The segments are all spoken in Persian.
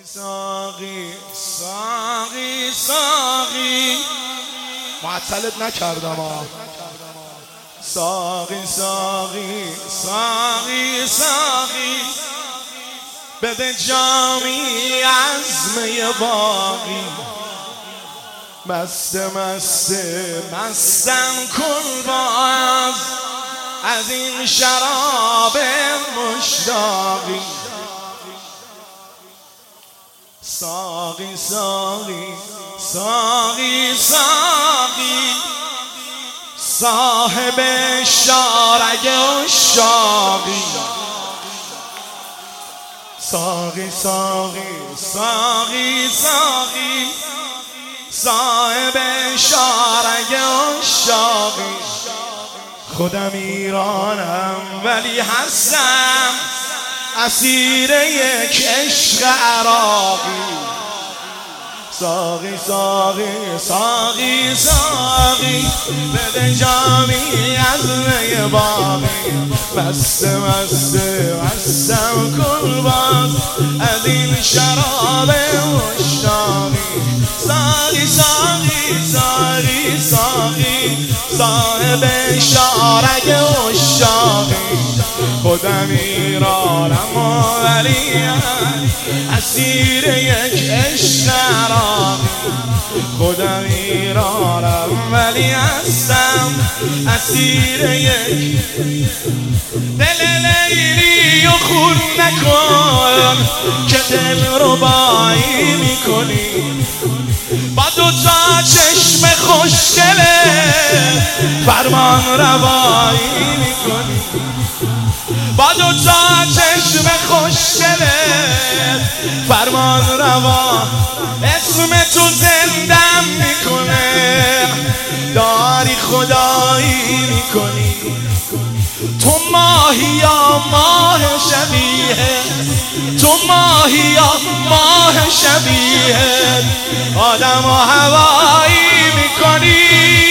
ساقی ساقی ساقی معطلت نکردم ها. ساقی ساقی ساقی ساقی بده جامی از می باقی. مست مست مستم کن باز از این شراب مشتاقی. ساقی ساقی ساقی ساقی صاحب شارگ عشاقی. ساقی ساقی ساقی ساقی صاحب شارگ عشاقی. خودم ایرانم ولی هستم اسیر یک عشق عراقی. ساقی ساقی ساقی ساقی بده جامی از می باقی. مست مست مستم کن باز از این شراب مشتاقی. ساقی ساقی ساقی ساقی صاحب شارگ عشاقی. خودم ایرانم ولی اسیر یک عشق عراقی. خودم ایرانم ولی هستم اسیر یک دل لیلی و خون نکن که دل ربایی میکنی. با دوتا چشم خوشگله فرمان روایی میکنی. با دوتا چشم خوشگله فرمان روا اسم تو زندم میکنه. داری خدایی میکنی. تو ماهی یا ماه شبیه تو ماهی یا ماه شبیه آدم و هوایی میکنی.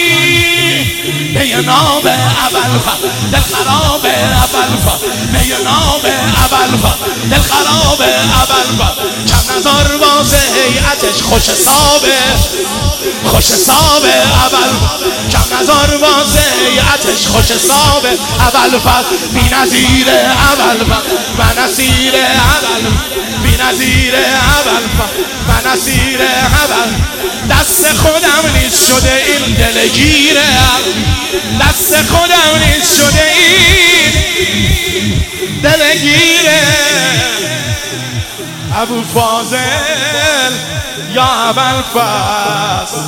به نام ابوالفضل دل خراب ابوالفضل به نام ابوالفضل دل خراب ابوالفضل. کم نظر واسه هیئتش خوش حسابه خوش حسابه ابوالفضل. کم نظر واسه هیئتش خوش حسابه ابوالفضل. بی‌نظیر ابوالفضل و نصیر ابوالفضل. بی‌نظیر ابوالفضل و نصیر ابوالفضل. دست خودم نیست شده این دلگیره. دست خودم نیست شده این دلگیره. ابوالفاضل یا ابوالفضل.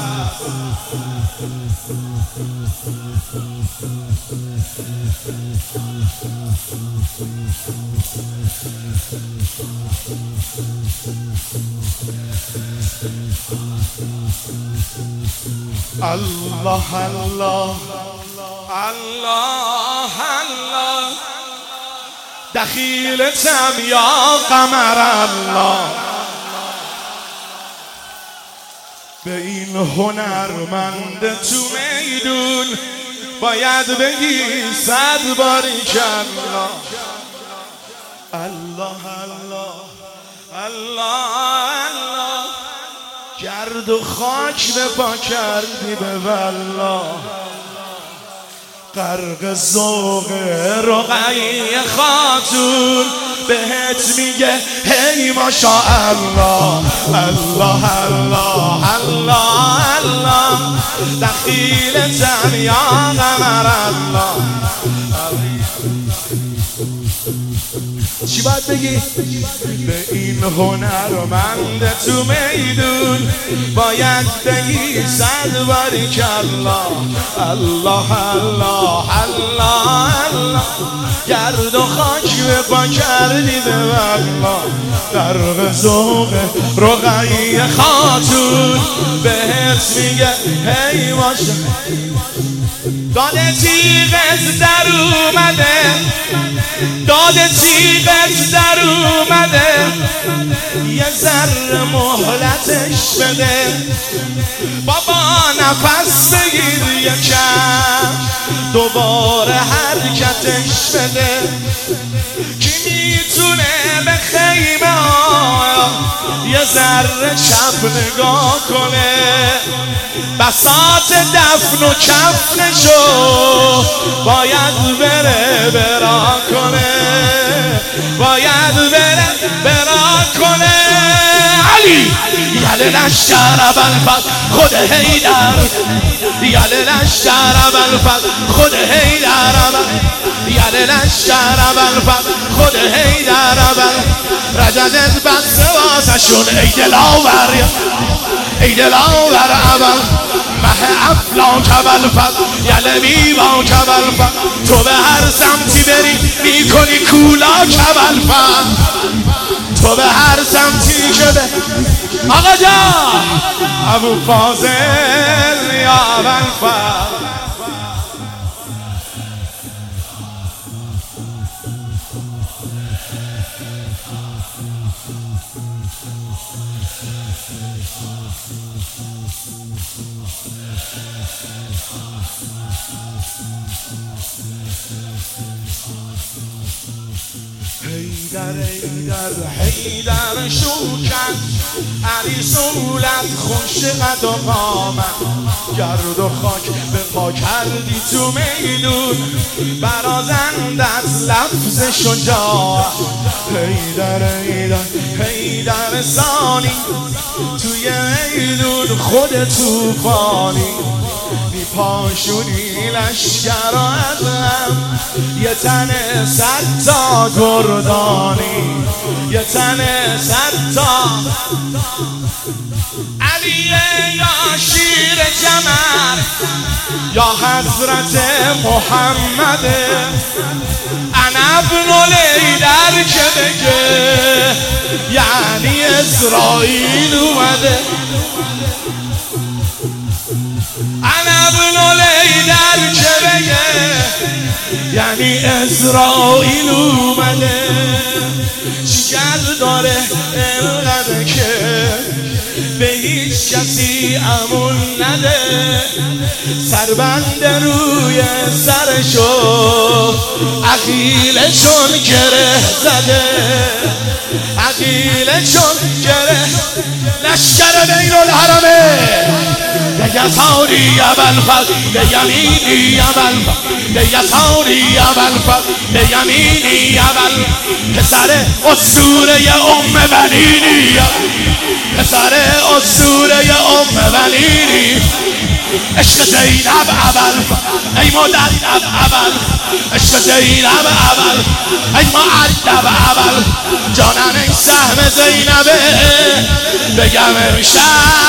الله الله الله الله دخیلتم یا قمر الله. به این هنرمند تو میدون باید بگی 100 باریکالله. الله الله الله الله گرد و خاک به پا کردی به والله. غرق ذوق رقیه خاتون بهت میگه هی ماشاءالله. الله الله الله الله دخیلتم یا قمر الله. چی باید بگی؟ به این هنرمند تو میدون باید بگی 100 باریکالله. الله الله الله الله گرد و خاک به پا کردی به والله. غرق ذوق رقیه خاتون بهت میگه هی ماشاءالله. داده تیغت در اومده داده تیغت در اومده یه ذره مهلتش بده. بابا نفس بگیر یکم دوباره حرکتش بده. کی میتونه به خیمه ذره چپ نگاه کنه، بساط دفن و کفنشو باید بره برا کنه، باید بره برا کنه. علی یل لشکر ابوالفضل خود حیدر، یل لشکر ابوالفضل خود حیدر، یل لشکر ابوالفضل خود حیدر، رجزت بسته واسشون ای دلاور، ای دلاور اول مه افلاک ابوالفضل یل بیباک ابوالفضل، تو به هر سمتی بری میکنی کولاک ابوالفضل، تو به هر سمتی که به آقا جان ابو فاضل یا ابوالفضل. حیدر حیدر حیدر شوکت علی سولت خوش قد و قامت، گرد و خاک به پا کردی تو میدون برازندت لفظ شجاع. حیدر حیدر حیدر ثانی توی میدون خود توفانی، میپاشونی لشکر از هم یه تن 100 تا گردانی، یه تن 100 تا. علی یا شیر جمر یا حضرت محمد، انا ابن حیدر که بگه یعنی اسرائیل اومده، انا ابن حیدر که بگه یعنی اسرائیل اومده. جیگر داره انقدر که به هیچ کسی امون نده، سربند روی سرشو عقیلشون گره زده، عقیلشون گره. لشکر بین الحرمه به یساری ابوالفضل به یمینی ابوالفضل، به یساری ابوالفضل به یمینی ابوالفضل، پسر اسطوره ام بنینی، پسر اسطوره ام بنینی. عشق زینب ابوالفضل ای مدرب ابوالفضل، عشق زینب ابوالفضل ای معدب ابوالفضل، جانم این سهم زینبه بگم امشب